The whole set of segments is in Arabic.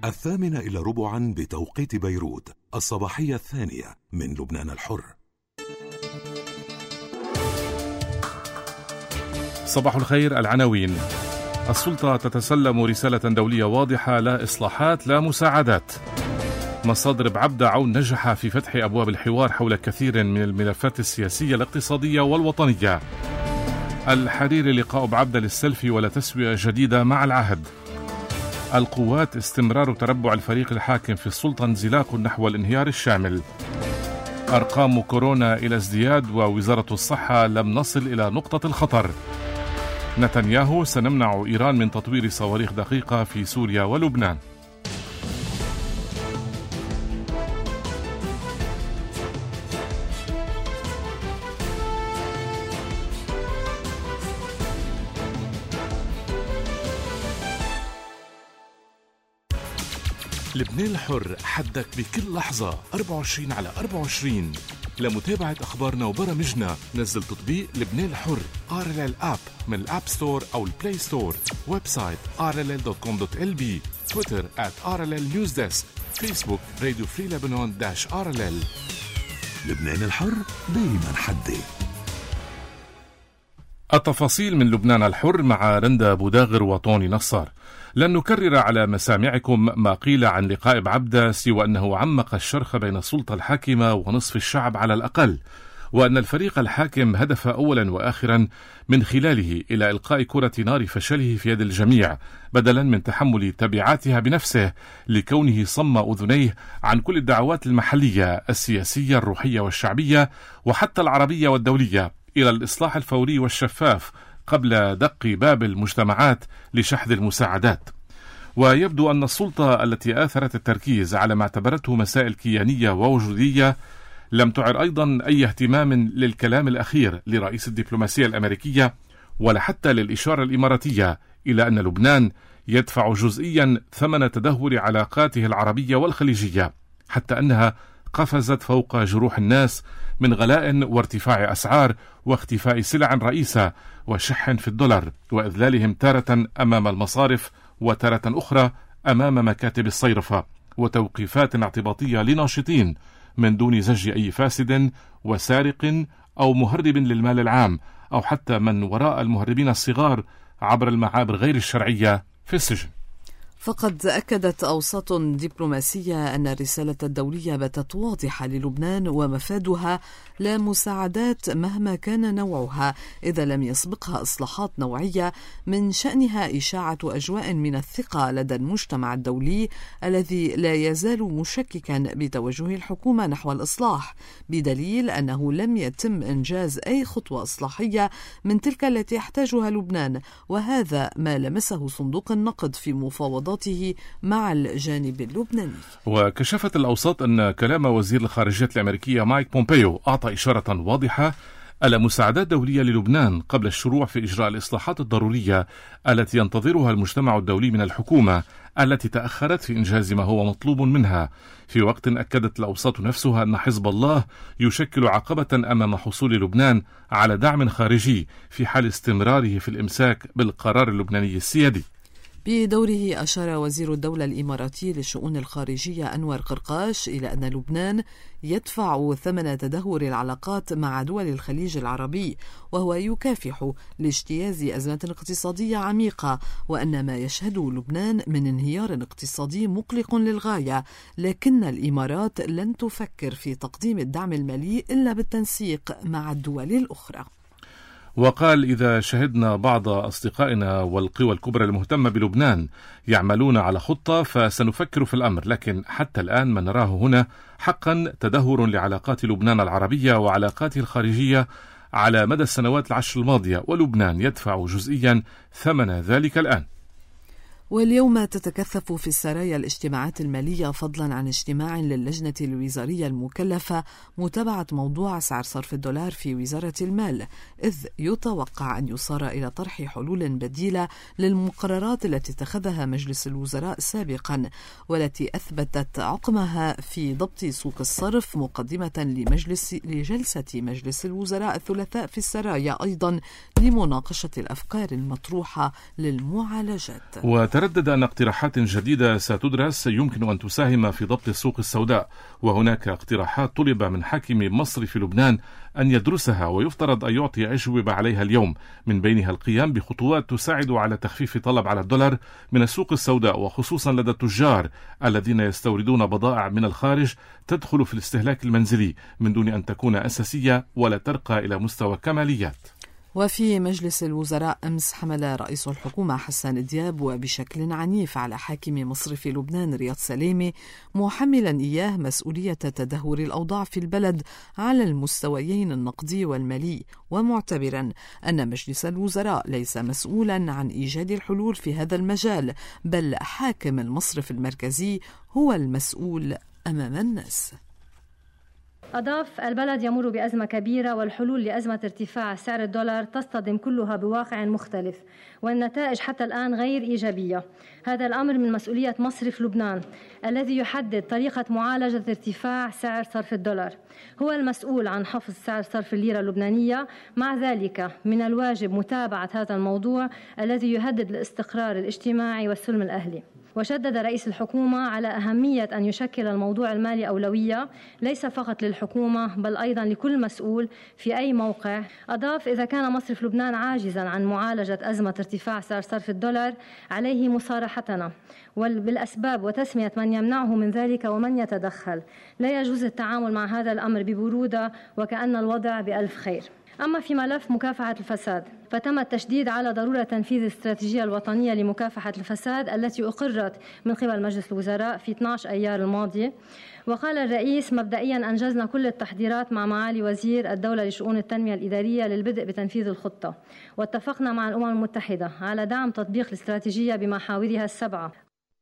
8:45 بتوقيت بيروت، الصباحية الثانية من لبنان الحر. صباح الخير. العناوين: السلطة تتسلم رسالة دولية واضحة: لا إصلاحات لا مساعدات. مصادر بعبدة عون نجح في فتح أبواب الحوار حول كثير من الملفات السياسية الاقتصادية والوطنية. الحريري: لقاء بعبدة للسلفي ولا تسوية جديدة مع العهد. القوات: استمرار تربع الفريق الحاكم في السلطة انزلاق نحو الانهيار الشامل. أرقام كورونا إلى ازدياد ووزارة الصحة لم نصل إلى نقطة الخطر. نتنياهو: سنمنع إيران من تطوير صواريخ دقيقة في سوريا ولبنان. لبنان الحر، حدك بكل لحظة 24/24. لمتابعة أخبارنا وبرامجنا نزل تطبيق لبنان الحر RLL App من الأب ستور أو البلاي ستور. ويب سايت rll.com.lb. تويتر @RLL News Desk. فيسبوك راديو فري لبنان -RLL. لبنان الحر دايما حدي. التفاصيل من لبنان الحر مع رندا بوداغر وطوني نصار. لن نكرر على مسامعكم ما قيل عن لقاء بعبدة سوى أنه عمق الشرخ بين السلطة الحاكمة ونصف الشعب على الأقل، وأن الفريق الحاكم هدف أولا وآخرا من خلاله إلى إلقاء كرة نار فشله في يد الجميع، بدلا من تحمل تبعاتها بنفسه لكونه صم أذنيه عن كل الدعوات المحلية السياسية الروحية والشعبية وحتى العربية والدولية إلى الإصلاح الفوري والشفاف قبل دق باب المجتمعات لشحذ المساعدات. ويبدو أن السلطة التي آثرت التركيز على ما اعتبرته مسائل كيانية ووجودية لم تعر أيضا أي اهتمام للكلام الأخير لرئيس الدبلوماسية الأمريكية ولا حتى للإشارة الإماراتية إلى أن لبنان يدفع جزئيا ثمن تدهور علاقاته العربية والخليجية، حتى أنها قفزت فوق جروح الناس من غلاء وارتفاع أسعار واختفاء سلع رئيسة وشح في الدولار وإذلالهم تارة أمام المصارف وتارة أخرى أمام مكاتب الصيرفة، وتوقيفات اعتباطية لناشطين من دون زج أي فاسد وسارق أو مهرب للمال العام أو حتى من وراء المهربين الصغار عبر المعابر غير الشرعية في السجن. فقد أكدت أوساط دبلوماسية أن الرسالة الدولية باتت واضحة للبنان ومفادها لا مساعدات مهما كان نوعها إذا لم يسبقها إصلاحات نوعية من شأنها إشاعة أجواء من الثقة لدى المجتمع الدولي الذي لا يزال مشككا بتوجه الحكومة نحو الإصلاح، بدليل أنه لم يتم إنجاز أي خطوة إصلاحية من تلك التي يحتاجها لبنان، وهذا ما لمسه صندوق النقد في مفاوضات مع الجانب اللبناني. وكشفت الأوساط أن كلام وزير الخارجية الأمريكية مايك بومبيو أعطى إشارة واضحة على مساعدات دولية للبنان قبل الشروع في إجراء الإصلاحات الضرورية التي ينتظرها المجتمع الدولي من الحكومة التي تأخرت في إنجاز ما هو مطلوب منها، في وقت أكدت الأوساط نفسها أن حزب الله يشكل عقبة أمام حصول لبنان على دعم خارجي في حال استمراره في الإمساك بالقرار اللبناني السيادي. بدوره أشار وزير الدولة الإماراتي للشؤون الخارجية أنور قرقاش إلى أن لبنان يدفع ثمن تدهور العلاقات مع دول الخليج العربي، وهو يكافح لاجتياز أزمة اقتصادية عميقة، وأن ما يشهده لبنان من انهيار اقتصادي مقلق للغاية، لكن الإمارات لن تفكر في تقديم الدعم المالي إلا بالتنسيق مع الدول الأخرى. وقال: إذا شهدنا بعض أصدقائنا والقوى الكبرى المهتمة بلبنان يعملون على خطة فسنفكر في الأمر، لكن حتى الآن ما نراه هنا حقا تدهور لعلاقات لبنان العربية وعلاقاته الخارجية على مدى السنوات العشر الماضية، ولبنان يدفع جزئيا ثمن ذلك الآن. واليوم تتكثف في السرايا الاجتماعات المالية فضلا عن اجتماع للجنة الوزارية المكلفة متابعة موضوع سعر صرف الدولار في وزارة المال، إذ يتوقع أن يصار إلى طرح حلول بديلة للمقررات التي اتخذها مجلس الوزراء سابقا والتي أثبتت عقمها في ضبط سوق الصرف، مقدمة لجلسة مجلس الوزراء الثلاثاء في السرايا أيضا لمناقشة الأفكار المطروحة للمعالجات. وردد أن اقتراحات جديدة ستدرس يمكن أن تساهم في ضبط السوق السوداء، وهناك اقتراحات طلب من حاكم مصر في لبنان أن يدرسها ويفترض أن يعطي أجوبة عليها اليوم، من بينها القيام بخطوات تساعد على تخفيف طلب على الدولار من السوق السوداء، وخصوصا لدى التجار الذين يستوردون بضائع من الخارج تدخل في الاستهلاك المنزلي من دون أن تكون أساسية ولا ترقى إلى مستوى كماليات. وفي مجلس الوزراء أمس حمل رئيس الحكومة حسان دياب وبشكل عنيف على حاكم مصرف لبنان رياض سليمي، محملا إياه مسؤولية تدهور الأوضاع في البلد على المستويين النقدي والمالي، ومعتبرا أن مجلس الوزراء ليس مسؤولا عن إيجاد الحلول في هذا المجال، بل حاكم المصرف المركزي هو المسؤول أمام الناس. أضاف: البلد يمر بأزمة كبيرة، والحلول لأزمة ارتفاع سعر الدولار تصطدم كلها بواقع مختلف، والنتائج حتى الآن غير إيجابية. هذا الأمر من مسؤولية مصرف لبنان الذي يحدد طريقة معالجة ارتفاع سعر صرف الدولار. هو المسؤول عن حفظ سعر صرف الليرة اللبنانية، مع ذلك من الواجب متابعة هذا الموضوع الذي يهدد الاستقرار الاجتماعي والسلم الأهلي. وشدد رئيس الحكومة على أهمية أن يشكل الموضوع المالي أولوية ليس فقط للحكومة بل أيضا لكل مسؤول في أي موقع. أضاف: إذا كان مصرف لبنان عاجزا عن معالجة أزمة ارتفاع سعر صرف الدولار عليه مصارحتنا بالأسباب وتسمية من يمنعه من ذلك ومن يتدخل. لا يجوز التعامل مع هذا الأمر ببرودة وكأن الوضع بألف خير. أما في ملف مكافحة الفساد، فتم التشديد على ضرورة تنفيذ الاستراتيجية الوطنية لمكافحة الفساد التي أقرت من قبل مجلس الوزراء في 12 أيار الماضية. وقال الرئيس: مبدئيا أنجزنا كل التحضيرات مع معالي وزير الدولة لشؤون التنمية الإدارية للبدء بتنفيذ الخطة، واتفقنا مع الأمم المتحدة على دعم تطبيق الاستراتيجية بمحاورها السبعة.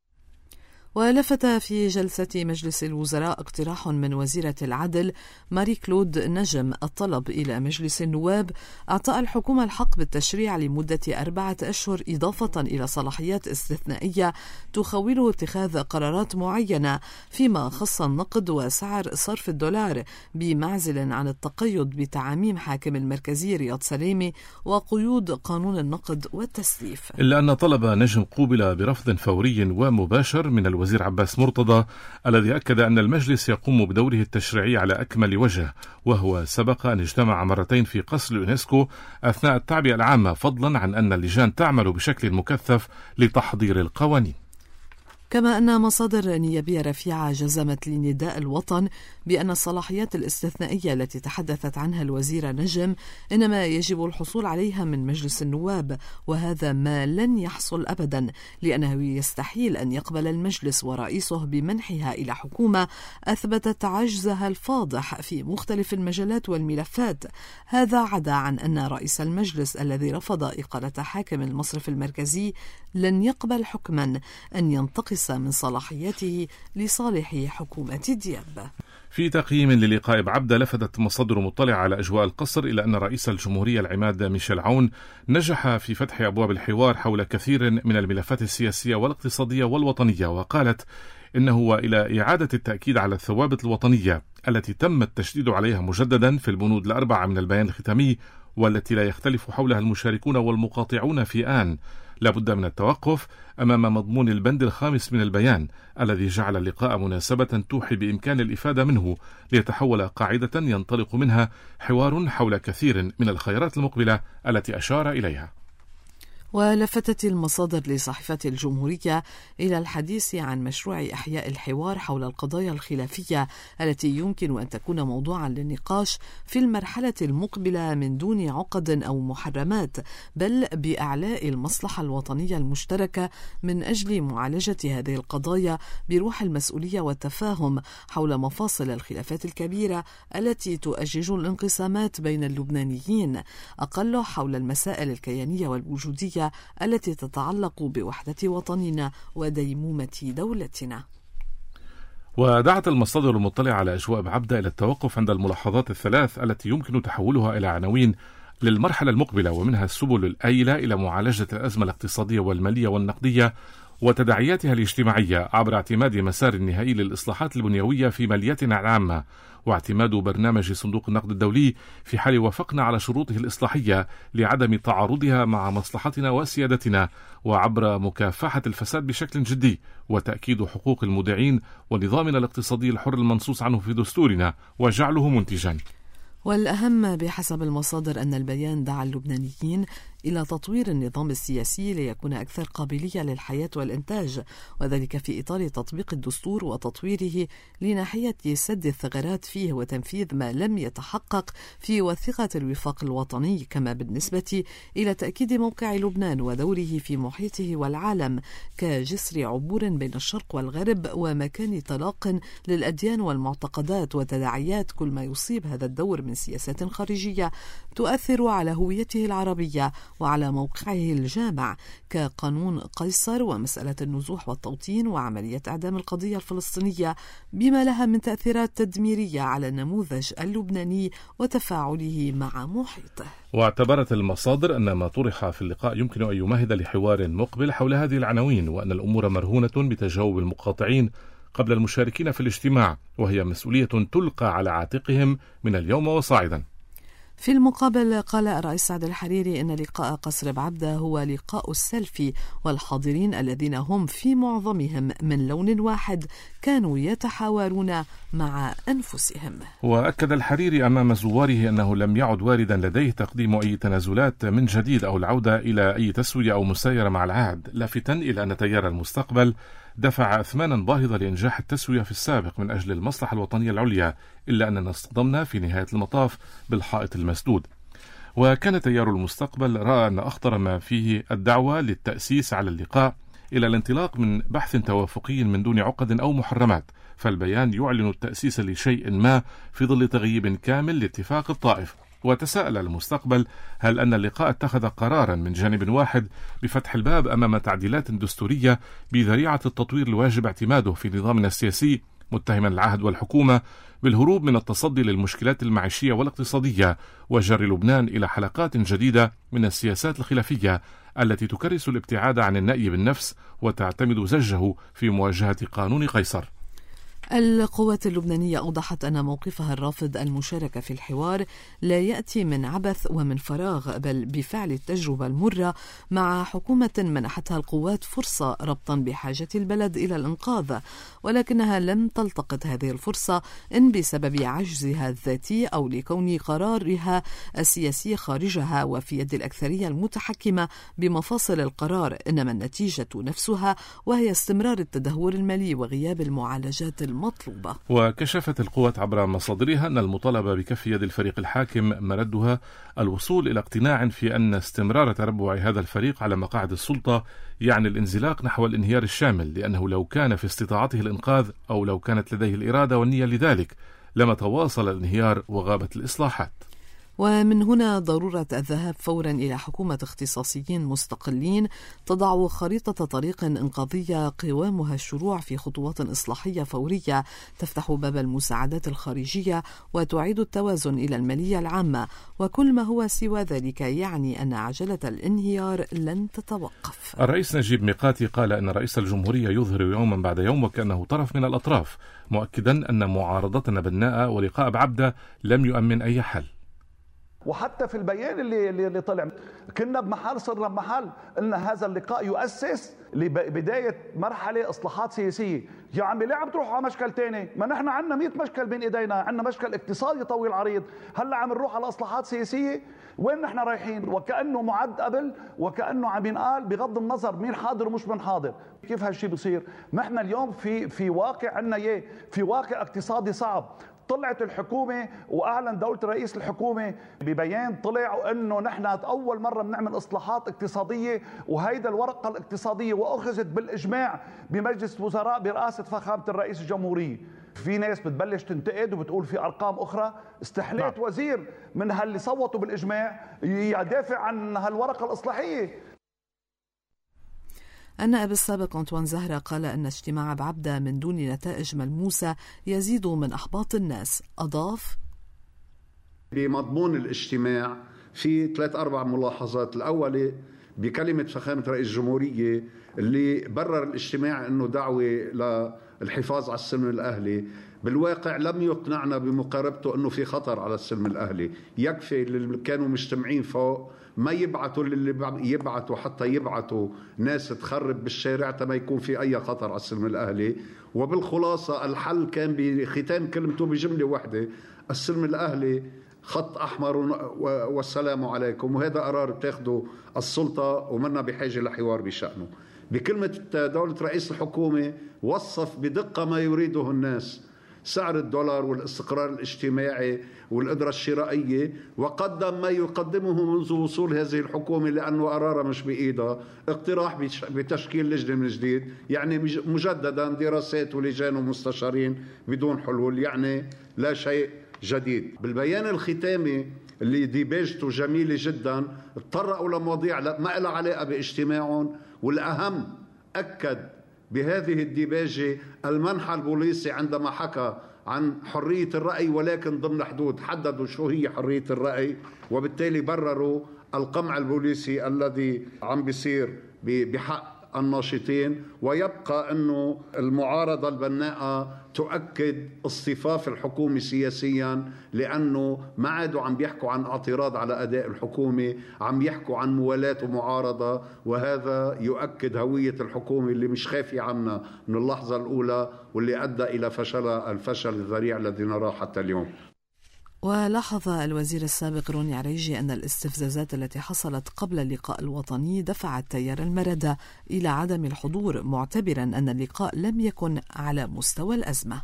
ولفت في جلسة مجلس الوزراء اقتراح من وزيرة العدل ماري كلود نجم الطلب إلى مجلس النواب أعطاء الحكومة الحق بالتشريع لمدة 4 أشهر، إضافة إلى صلاحيات استثنائية تخوله اتخاذ قرارات معينة فيما خص النقد وسعر صرف الدولار، بمعزل عن التقيد بتعاميم حاكم المركزي رياض سليمي وقيود قانون النقد والتسليف. إلا أن طلب نجم قوبل برفض فوري ومباشر من الوزير عباس مرتضى، الذي أكد أن المجلس يقوم بدوره التشريعي على أكمل وجه، وهو سبق أن اجتمع مرتين في قصر اليونسكو أثناء التعبئة العامة، فضلا عن أن اللجان تعمل بشكل مكثف لتحضير القوانين. كما أن مصادر نيابية رفيعة جزمت لنداء الوطن بأن الصلاحيات الاستثنائية التي تحدثت عنها الوزيرة نجم إنما يجب الحصول عليها من مجلس النواب، وهذا ما لن يحصل أبدا، لأنه يستحيل أن يقبل المجلس ورئيسه بمنحها إلى حكومة أثبتت عجزها الفاضح في مختلف المجالات والملفات. هذا عدا عن أن رئيس المجلس الذي رفض إقالة حاكم المصرف المركزي لن يقبل حكما أن ينتقص من صلاحياته لصالح حكومة دياب. في تقييم للقاء بعبدة، لفتت مصادر مطلعة على أجواء القصر إلى أن رئيس الجمهورية العماد ميشيل عون نجح في فتح أبواب الحوار حول كثير من الملفات السياسية والاقتصادية والوطنية، وقالت إنه وإلى إعادة التأكيد على الثوابت الوطنية التي تم التشديد عليها مجددا في البنود ال4 من البيان الختامي، والتي لا يختلف حولها المشاركون والمقاطعون في آن، لابد من التوقف أمام مضمون البند الخامس من البيان الذي جعل اللقاء مناسبة توحي بإمكان الإفادة منه ليتحول قاعدة ينطلق منها حوار حول كثير من الخيارات المقبلة التي أشار إليها. ولفتت المصادر لصحيفة الجمهورية إلى الحديث عن مشروع إحياء الحوار حول القضايا الخلافية التي يمكن أن تكون موضوعا للنقاش في المرحلة المقبلة من دون عقد أو محرمات، بل بإعلاء المصلحة الوطنية المشتركة من أجل معالجة هذه القضايا بروح المسؤولية والتفاهم حول مفاصل الخلافات الكبيرة التي تؤجج الانقسامات بين اللبنانيين، أقل حول المسائل الكيانية والوجودية التي تتعلق بوحدة وطننا وديمومة دولتنا. ودعت المصادر المطلعة على أجواء بعبدة إلى التوقف عند الملاحظات الثلاث التي يمكن تحولها إلى عناوين للمرحلة المقبلة، ومنها السبل الآيلة إلى معالجة الأزمة الاقتصادية والمالية والنقدية، وتداعياتها الاجتماعية عبر اعتماد مسار النهائي للإصلاحات البنيوية في ماليتنا العامة، واعتماد برنامج صندوق النقد الدولي في حال وافقنا على شروطه الإصلاحية لعدم تعارضها مع مصلحتنا وسيادتنا، وعبر مكافحة الفساد بشكل جدي، وتأكيد حقوق المودعين ونظامنا الاقتصادي الحر المنصوص عنه في دستورنا وجعله منتجا. والأهم بحسب المصادر أن البيان دعا اللبنانيين إلى تطوير النظام السياسي ليكون أكثر قابلية للحياة والإنتاج، وذلك في إطار تطبيق الدستور وتطويره لناحية سد الثغرات فيه وتنفيذ ما لم يتحقق في وثيقة الوفاق الوطني، كما بالنسبة إلى تأكيد موقع لبنان ودوره في محيطه والعالم كجسر عبور بين الشرق والغرب ومكان طلاق للأديان والمعتقدات وتداعيات كل ما يصيب هذا الدور من سياسات خارجية تؤثر على هويته العربية وعلى موقعه الجامع كقانون قيصر ومسألة النزوح والتوطين وعملية إعدام القضية الفلسطينية، بما لها من تأثيرات تدميرية على النموذج اللبناني وتفاعله مع محيطه. واعتبرت المصادر أن ما طرح في اللقاء يمكن أن يمهد لحوار مقبل حول هذه العناوين، وأن الأمور مرهونة بتجاوب المقاطعين قبل المشاركين في الاجتماع، وهي مسؤولية تلقى على عاتقهم من اليوم وصاعدا. في المقابل قال الرئيس سعد الحريري أن لقاء قصر بعبدة هو لقاء السلفي، والحاضرين الذين هم في معظمهم من لون واحد كانوا يتحاورون مع أنفسهم. وأكد الحريري أمام زواره أنه لم يعد واردا لديه تقديم أي تنازلات من جديد أو العودة إلى أي تسوية أو مسايرة مع العهد، لافتا إلى أن تيار المستقبل دفع أثمانا باهظة لإنجاح التسوية في السابق من أجل المصلحة الوطنية العليا، إلا أننا اصطدمنا في نهاية المطاف بالحائط المسدود. وكان تيار المستقبل رأى أن أخطر ما فيه الدعوة للتأسيس على اللقاء إلى الانطلاق من بحث توافقي من دون عقد أو محرمات، فالبيان يعلن التأسيس لشيء ما في ظل تغييب كامل لاتفاق الطائف. وتساءل المستقبل هل أن اللقاء اتخذ قرارا من جانب واحد بفتح الباب أمام تعديلات دستورية بذريعة التطوير الواجب اعتماده في نظامنا السياسي، متهما العهد والحكومة بالهروب من التصدي للمشكلات المعيشية والاقتصادية وجر لبنان إلى حلقات جديدة من السياسات الخلافية التي تكرس الابتعاد عن النأي بالنفس وتعتمد زجه في مواجهة قانون قيصر. القوات اللبنانية أوضحت أن موقفها الرافض المشاركة في الحوار لا يأتي من عبث ومن فراغ، بل بفعل التجربة المرة مع حكومة منحتها القوات فرصة ربطا بحاجة البلد إلى الإنقاذ، ولكنها لم تلتقط هذه الفرصة إن بسبب عجزها الذاتي أو لكون قرارها السياسي خارجها وفي يد الأكثرية المتحكمة بمفاصل القرار، إنما النتيجة نفسها وهي استمرار التدهور المالي وغياب المعالجات المطلوبة. وكشفت القوات عبر مصادرها أن المطالبة بكف يد الفريق الحاكم مردها الوصول إلى اقتناع في أن استمرار تربع هذا الفريق على مقاعد السلطة يعني الانزلاق نحو الانهيار الشامل، لأنه لو كان في استطاعته الإنقاذ أو لو كانت لديه الإرادة والنية لذلك لما تواصل الانهيار وغابت الإصلاحات. ومن هنا ضرورة الذهاب فورا إلى حكومة اختصاصيين مستقلين تضع خريطة طريق إنقاذية قوامها الشروع في خطوات إصلاحية فورية تفتح باب المساعدات الخارجية وتعيد التوازن إلى المالية العامة، وكل ما هو سوى ذلك يعني أن عجلة الانهيار لن تتوقف. الرئيس نجيب ميقاتي قال أن رئيس الجمهورية يظهر يوما بعد يوم وكأنه طرف من الأطراف، مؤكدا أن معارضتنا بناءة ولقاء بعبدة لم يؤمن أي حل. وحتى في البيان اللي طلع كنا بمحل صرنا بمحل، قلنا هذا اللقاء يؤسس لبداية مرحلة إصلاحات سياسية. يا عمي ليه عم تروحوا على مشكل تاني؟ ما نحن عندنا 100 مشكل بين إيدينا، عندنا مشكل اقتصادي طويل عريض، هلا عم نروح على إصلاحات سياسية؟ وين نحن رايحين؟ وكأنه معد قبل، وكأنه عم ينقال بغض النظر مين حاضر ومش من حاضر. كيف هالشي بصير؟ نحن اليوم في واقع عندنا في واقع اقتصادي صعب. طلعت الحكومة وأعلن دولة رئيس الحكومة ببيان طلع أنه نحن أول مرة بنعمل إصلاحات اقتصادية، وهيدا الورقة الاقتصادية وأخذت بالإجماع بمجلس وزراء برئاسة فخامة الرئيس الجمهورية. في ناس بتبلش تنتقد وبتقول في أرقام أخرى. استحليت وزير من هاللي صوتوا بالإجماع يدافع عن هالورقة الإصلاحية. النائب السابق أنطوان زهرة قال أن اجتماع بعبدة من دون نتائج ملموسة يزيد من إحباط الناس. أضاف: بمضمون الاجتماع في 3-4 ملاحظات. الأولى بكلمة فخامة رئيس الجمهورية اللي برر الاجتماع أنه دعوة للحفاظ على السلم الأهلي، بالواقع لم يقنعنا بمقاربته أنه في خطر على السلم الأهلي. يكفي اللي كانوا مجتمعين فوق ما يبعثوا اللي يبعثوا حتى يبعثوا ناس تخرب بالشارع ما يكون في أي خطر على السلم الأهلي. وبالخلاصة الحل كان بختام كلمته بجملة واحدة: السلم الأهلي خط أحمر والسلام عليكم. وهذا قرار بتاخده السلطة ومنا بحاجة لحوار بشأنه. بكلمة دولة رئيس الحكومة وصف بدقة ما يريده الناس: سعر الدولار والاستقرار الاجتماعي والقدرة الشرائية، وقدم ما يقدمه منذ وصول هذه الحكومة لأنه قرارها مش بإيدها، اقتراح بتشكيل لجنة من جديد، يعني مجددا دراسات ولجان ومستشارين بدون حلول، يعني لا شيء جديد. بالبيان الختامي اللي ديباجته جميلة جدا تطرقوا لمواضيع ما لها علاقة باجتماعهم، والأهم أكد بهذه الديباجة المنحى البوليسي عندما حكى عن حرية الرأي ولكن ضمن حدود، حددوا شو هي حرية الرأي، وبالتالي برروا القمع البوليسي الذي عم بيصير بحق الناشطين. ويبقى أنه المعارضة البناءة تؤكد اصطفاف الحكومة سياسيا، لأنه ما عادوا عم بيحكوا عن اعتراض على أداء الحكومة، عم يحكوا عن موالاة ومعارضة، وهذا يؤكد هوية الحكومة اللي مش خافي عنا من اللحظة الأولى واللي أدى إلى الفشل الذريع الذي نراه حتى اليوم. ولاحظ الوزير السابق روني عريجي أن الاستفزازات التي حصلت قبل اللقاء الوطني دفعت تيار المردة إلى عدم الحضور، معتبرا أن اللقاء لم يكن على مستوى الأزمة.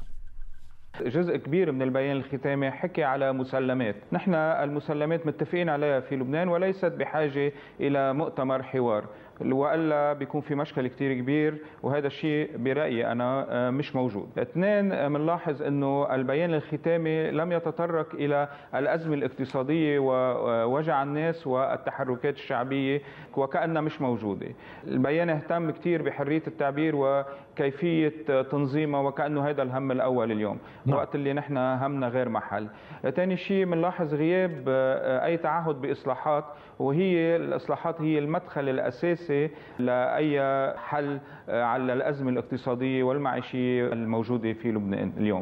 جزء كبير من البيان الختامي حكي على مسلمات، نحن المسلمات متفقين عليها في لبنان وليست بحاجة إلى مؤتمر حوار، وإلا بيكون في مشكل كتير كبير، وهذا الشيء برأيي أنا مش موجود. اثنين، منلاحظ أنه البيان الختامي لم يتطرق إلى الأزمة الاقتصادية ووجع الناس والتحركات الشعبية وكأنها مش موجودة. البيان اهتم كتير بحرية التعبير وكيفية تنظيمها وكأنه هذا الهم الأول اليوم، وقت اللي نحن همنا غير محل. ثاني شيء منلاحظ غياب أي تعهد بإصلاحات، وهي الإصلاحات هي المدخل الأساسي لأي حل على الأزمة الاقتصادية والمعيشية الموجودة في لبنان اليوم.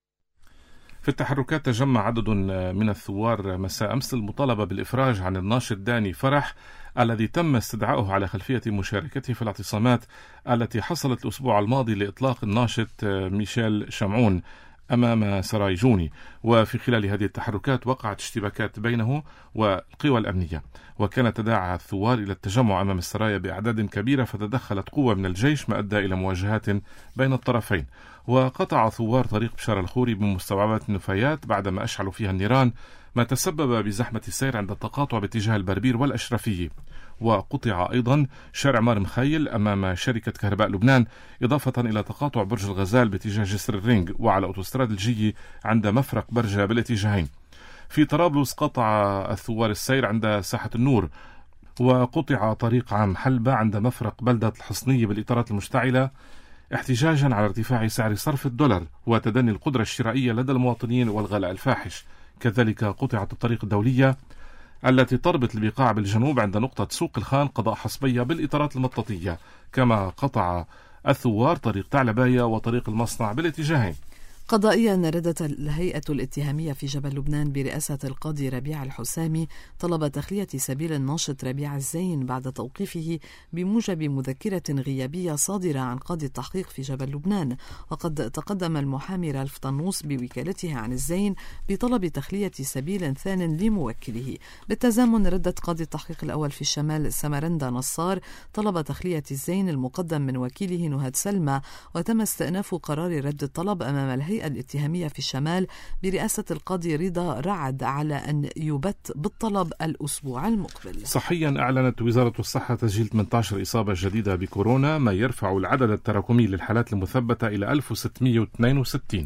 في التحركات تجمع عدد من الثوار مساء أمس للمطالبة بالإفراج عن الناشط داني فرح الذي تم استدعائه على خلفية مشاركته في الاعتصامات التي حصلت الأسبوع الماضي لإطلاق الناشط ميشيل شمعون أمام سراي جوني. وفي خلال هذه التحركات وقعت اشتباكات بينه والقوى الأمنية، وكان تداعى الثوار إلى التجمع أمام السرايا بأعداد كبيرة، فتدخلت قوة من الجيش ما أدى إلى مواجهات بين الطرفين. وقطع ثوار طريق بشار الخوري بمستوعبات النفايات بعدما أشعلوا فيها النيران، ما تسبب بزحمة السير عند التقاطع باتجاه البربير والأشرفية. وقطع أيضا شارع مار مخيل أمام شركة كهرباء لبنان، إضافة إلى تقاطع برج الغزال باتجاه جسر الرينج، وعلى أوتوستراد الجي عند مفرق برجة بالاتجاهين. في طرابلس قطع الثوار السير عند ساحة النور، وقطع طريق عام حلبة عند مفرق بلدة الحصنية بالإطارات المشتعلة، احتجاجا على ارتفاع سعر صرف الدولار وتدني القدرة الشرائية لدى المواطنين والغلاء الفاحش. كذلك قطعت الطريق الدولية التي تربط البقاع بالجنوب عند نقطة سوق الخان قضاء حصبية بالإطارات المطاطية، كما قطع الثوار طريق تعلباية وطريق المصنع بالاتجاهين. قضائيا ردت الهيئة الاتهامية في جبل لبنان برئاسة القاضي ربيع الحسامي طلب تخلية سبيل الناشط ربيع الزين بعد توقيفه بموجب مذكرة غيابية صادرة عن قاضي التحقيق في جبل لبنان. وقد تقدم المحامي رالف طنوس بوكالته عن الزين بطلب تخلية سبيل ثان لموكله. بالتزامن ردت قاضي التحقيق الأول في الشمال سمرندا نصار طلب تخلية الزين المقدم من وكيله نهاد سلمى، وتم استئناف قرار رد الطلب أمام الهيئة الاتهامية في الشمال برئاسة القاضي رضا رعد على أن يبت بالطلب الأسبوع المقبل. صحيا أعلنت وزارة الصحة تسجيل 18 إصابة جديدة بكورونا، ما يرفع العدد التراكمي للحالات المثبتة إلى 1662.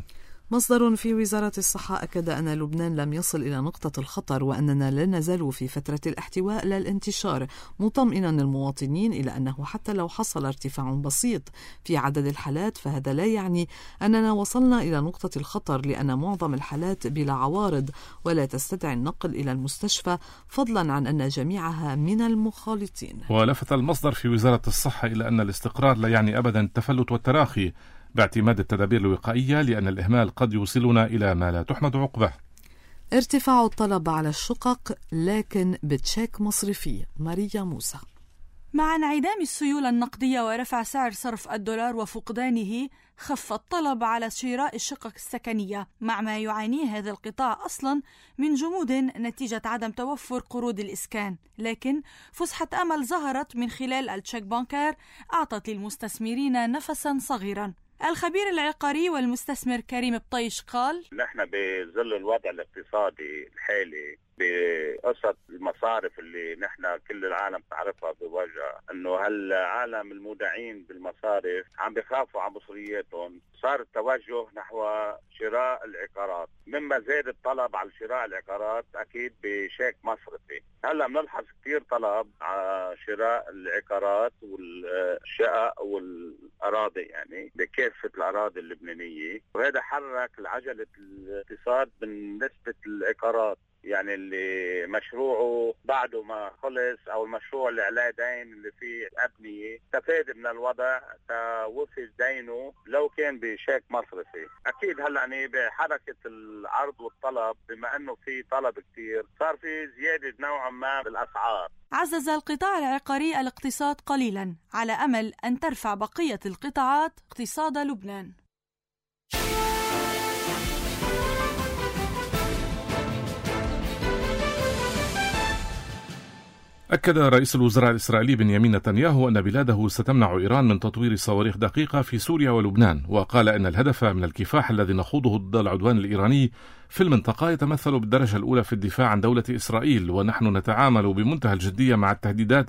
مصدر في وزارة الصحة أكد أن لبنان لم يصل إلى نقطة الخطر وأننا لا نزال في فترة الاحتواء لا الانتشار، مطمئنا المواطنين إلى أنه حتى لو حصل ارتفاع بسيط في عدد الحالات فهذا لا يعني أننا وصلنا إلى نقطة الخطر، لأن معظم الحالات بلا عوارض ولا تستدعي النقل إلى المستشفى، فضلا عن أن جميعها من المخالطين. ولفت المصدر في وزارة الصحة إلى أن الاستقرار لا يعني أبدا التفلت والتراخي باعتماد التدابير الوقائية، لأن الإهمال قد يوصلنا إلى ما لا تحمد عقبه. ارتفاع الطلب على الشقق لكن بتشيك مصرفي. ماريا موسى. مع انعدام السيولة النقدية ورفع سعر صرف الدولار وفقدانه، خف الطلب على شراء الشقق السكنية، مع ما يعانيه هذا القطاع أصلا من جمود نتيجة عدم توفر قروض الإسكان. لكن فسحة أمل ظهرت من خلال التشيك بانكير أعطت للمستثمرين نفسا صغيرا. الخبير العقاري والمستثمر كريم بطيش قال: نحن بظل الوضع الاقتصادي الحالي بقصة المصارف اللي نحن كل العالم تعرفها بوجه انه هالعالم المودعين بالمصارف عم بخافوا على مصرياتهم، صار التوجه نحو شراء العقارات، مما زاد الطلب على شراء العقارات اكيد بشيك مصرفي. هلا بنلحظ كثير طلب على شراء العقارات والشقق والاراضي، يعني بكافة الاراضي اللبنانية، وهذا حرك العجلة الاقتصاد بالنسبة للعقارات، يعني اللي مشروعه بعده ما خلص او المشروع اللي عليه دين اللي فيه أبنية استفاد من الوضع توفي دينه لو كان بشيك مصرفي. اكيد هلا يعني بحركة العرض والطلب، بما انه في طلب كتير صار في زيادة نوعا ما بالاسعار. عزز القطاع العقاري الاقتصاد قليلا على امل ان ترفع بقية القطاعات اقتصاد لبنان. أكد رئيس الوزراء الإسرائيلي بنيامين نتنياهو أن بلاده ستمنع إيران من تطوير صواريخ دقيقة في سوريا ولبنان، وقال أن الهدف من الكفاح الذي نخوضه ضد العدوان الإيراني في المنطقة يتمثل بالدرجة الأولى في الدفاع عن دولة إسرائيل، ونحن نتعامل بمنتهى الجدية مع التهديدات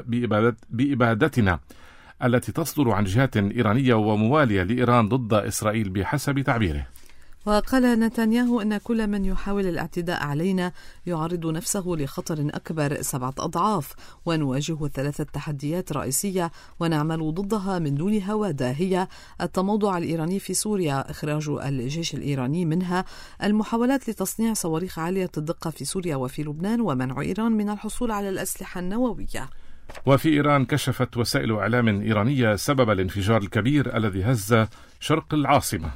بإبادتنا التي تصدر عن جهات إيرانية وموالية لإيران ضد إسرائيل بحسب تعبيره. وقال نتنياهو أن كل من يحاول الاعتداء علينا يعرض نفسه لخطر أكبر 7 أضعاف، ونواجه 3 تحديات رئيسية ونعمل ضدها من دون هوادة، هي التموضع الإيراني في سوريا، إخراج الجيش الإيراني منها، المحاولات لتصنيع صواريخ عالية الدقة في سوريا وفي لبنان، ومنع إيران من الحصول على الأسلحة النووية. وفي إيران كشفت وسائل إعلام إيرانية سبب الانفجار الكبير الذي هز شرق العاصمة.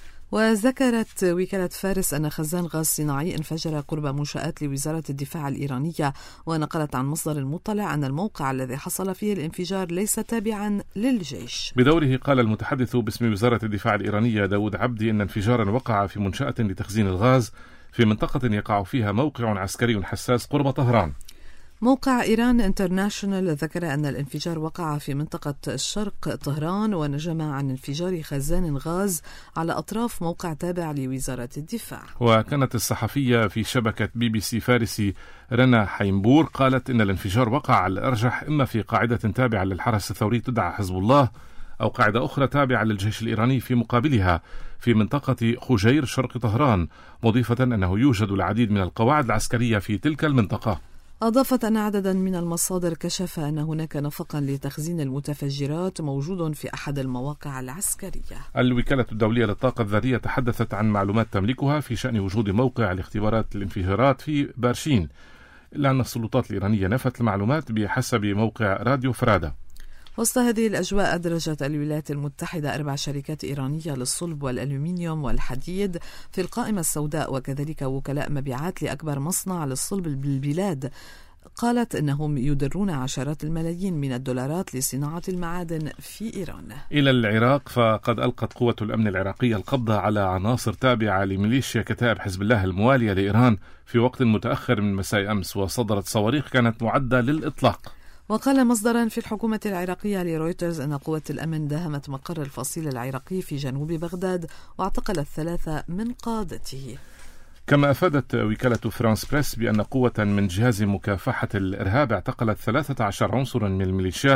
وذكرت وكالة فارس أن خزان غاز صناعي انفجر قرب منشآت لوزارة الدفاع الإيرانية، ونقلت عن مصدر مطلع أن الموقع الذي حصل فيه الانفجار ليس تابعا للجيش. بدوره قال المتحدث باسم وزارة الدفاع الإيرانية داود عبدي أن انفجارا وقع في منشأة لتخزين الغاز في منطقة يقع فيها موقع عسكري حساس قرب طهران. موقع إيران انترناشونال ذكر أن الانفجار وقع في منطقة الشرق طهران، ونجم عن انفجار خزان غاز على أطراف موقع تابع لوزارة الدفاع. وكانت الصحفية في شبكة BBC فارسي رنا حيمبور قالت إن الانفجار وقع على الأرجح إما في قاعدة تابعة للحرس الثوري تدعى حزب الله، أو قاعدة أخرى تابعة للجيش الإيراني في مقابلها في منطقة خجير شرق طهران، مضيفة أنه يوجد العديد من القواعد العسكرية في تلك المنطقة. أضافت أن عددا من المصادر كشف أن هناك نفقا لتخزين المتفجرات موجود في أحد المواقع العسكرية. الوكالة الدولية للطاقة الذرية تحدثت عن معلومات تملكها في شأن وجود موقع لاختبارات الانفجارات في بارشين، إلا أن السلطات الإيرانية نفت المعلومات بحسب موقع راديو فرادا. وسط هذه الأجواء أدرجت الولايات المتحدة 4 شركات إيرانية للصلب والألومنيوم والحديد في القائمة السوداء، وكذلك وكلاء مبيعات لأكبر مصنع للصلب بالبلاد. قالت إنهم يدرون عشرات الملايين من الدولارات لصناعة المعادن في إيران. إلى العراق، فقد ألقت قوة الأمن العراقية القبض على عناصر تابعة لميليشيا كتائب حزب الله الموالية لإيران في وقت متأخر من مساء أمس، وصدرت صواريخ كانت معدة للإطلاق. وقال مصدرا في الحكومة العراقية لرويترز أن قوة الأمن داهمت مقر الفصيل العراقي في جنوب بغداد واعتقلت 3 من قادته. كما أفادت وكالة فرانس بريس بأن قوة من جهاز مكافحة الإرهاب اعتقلت 13 عنصرا من الميليشيات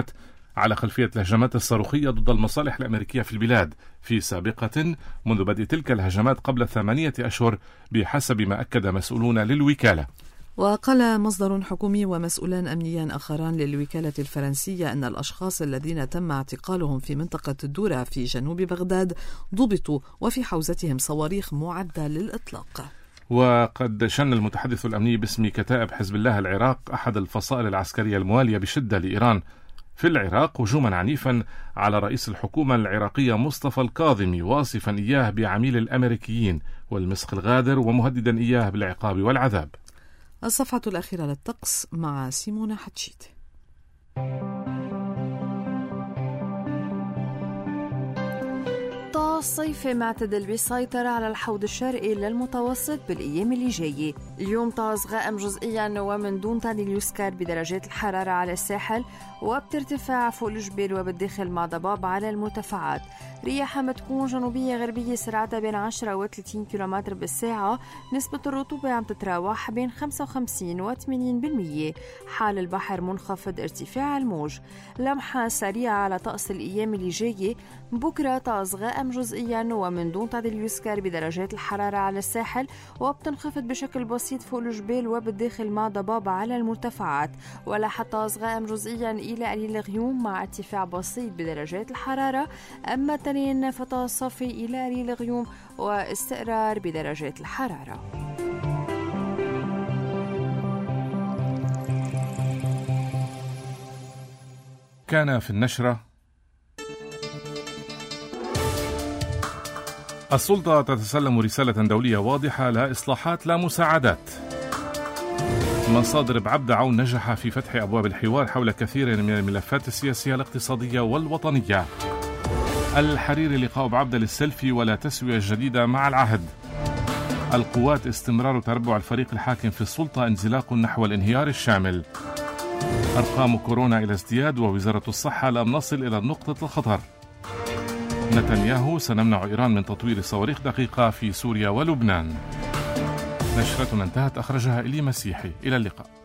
على خلفية الهجمات الصاروخية ضد المصالح الأمريكية في البلاد في سابقة منذ بدء تلك الهجمات قبل 8 أشهر بحسب ما أكد مسؤولون للوكالة. وقال مصدر حكومي ومسؤولان أمنيان آخران للوكالة الفرنسية أن الأشخاص الذين تم اعتقالهم في منطقة الدورة في جنوب بغداد ضبطوا وفي حوزتهم صواريخ معدة للإطلاق. وقد شن المتحدث الأمني باسم كتائب حزب الله العراق أحد الفصائل العسكرية الموالية بشدة لإيران في العراق هجوما عنيفا على رئيس الحكومة العراقية مصطفى الكاظمي، واصفا إياه بعميل الأمريكيين والمسخ الغادر ومهددا إياه بالعقاب والعذاب. الصفحة الأخيرة للطقس مع سيمونة حتشيت. طقس صيفي معتدل بيسيطر على الحوض الشرقي للمتوسط بالأيام اللي جاية. اليوم طقس غائم جزئيا ومن دون تعديل يذكر بدرجات الحرارة على الساحل وبترتفع فوق الجبال وبالداخل مع ضباب على المرتفعات. رياحها متكون جنوبية غربية سرعتها بين 10 و 30 كيلومتر بالساعة. نسبة الرطوبة عم تتراوح بين 55 و 80%. حال البحر منخفض ارتفاع الموج. لمحة سريعة على طقس الأيام اللي جاية. بكرة طقس غائم جزئيا ومن دون تعديل يذكر بدرجات الحرارة على الساحل وبتنخفض بشكل بسيط فوق الجبال وبالداخل مع ضباب على المرتفعات. ولا حتى غائم جزئيا إلى قليل الغيوم مع ارتفاع بسيط بدرجات الحرارة. أما تنين فطقس صافي إلى قليل الغيوم واستقرار بدرجات الحرارة. كان في النشرة: السلطة تتسلم رسالة دولية واضحة: لا إصلاحات لا مساعدات. مصادر بعبدة عون نجح في فتح أبواب الحوار حول كثير من الملفات السياسية الاقتصادية والوطنية. الحريري: لقاء بعبدة للسيلفي ولا تسوية جديدة مع العهد. القوات: استمرار تربع الفريق الحاكم في السلطة انزلاق نحو الانهيار الشامل. أرقام كورونا إلى ازدياد ووزارة الصحة: لم نصل إلى نقطة الخطر. نتنياهو: سنمنع إيران من تطوير صواريخ دقيقة في سوريا ولبنان. نشرتنا انتهت، أخرجها إلي مسيحي. إلى اللقاء.